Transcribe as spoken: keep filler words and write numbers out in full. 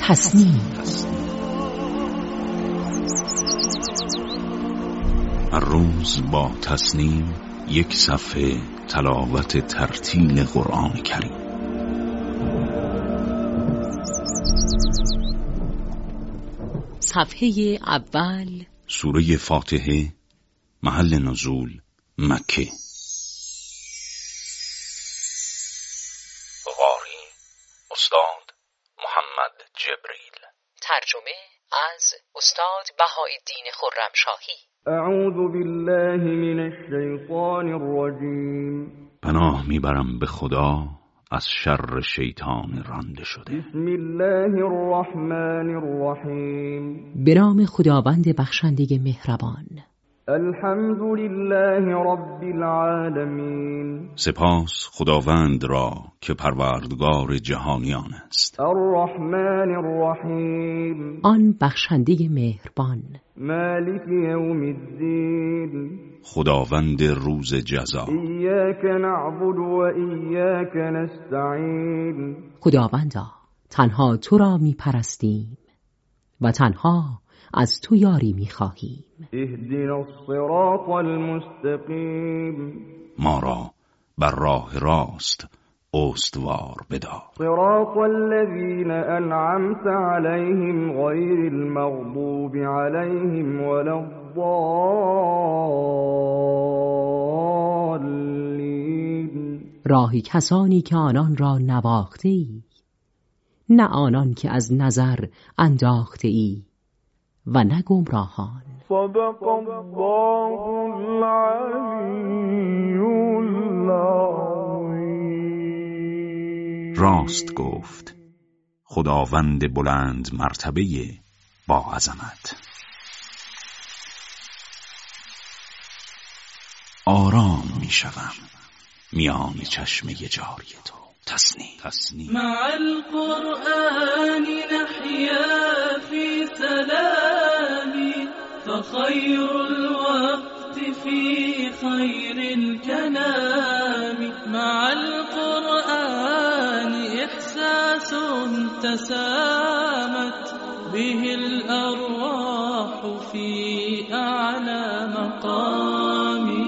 تصنیم. هر روز با تصنیم یک صفحه تلاوت ترتیل قرآن کریم. صفحه اول، سوره فاتحه، محل نزول مکه. قاری استاد محمد جبریل. ترجمه از استاد بهاءالدین خرمشاهی. اعوذ بالله من الشیطان الرجیم. پناه میبرم به خدا از شر شیطان رانده شده. بسم الله الرحمن الرحیم. به نام خداوند بخشنده مهربان. الحمد لله رب العالمین. سپاس خداوند را که پروردگار جهانیان است. الرحمن الرحیم. آن بخشنده مهربان. مالک یوم الدین. خداوند روز جزا. ایاک نعبد و ایاک نستعین. خداوندا تنها تو را می پرستیم و تنها از تو یاری می خواهیم. اهدنا الصراط المستقیم. ما را بر راه راست استوار بدار. صراط الذین انعمت علیهم غیر المغضوب علیهم ولا الضالین. راهی کسانی که آنان را نواخته ای، نه آنان که از نظر انداخته ای و نه گمراهان. صدق الله العلی العظیم. راست گفت خداوند بلند مرتبه با عظمت. آرام می شوم میان چشمه جاری تو. تصنیم تصنیم. مع القرآن نحيا في سلام فخير الوقت في خير الكلام. مع القرآن إحساس تسامت به الأرواح في أعلى مقام.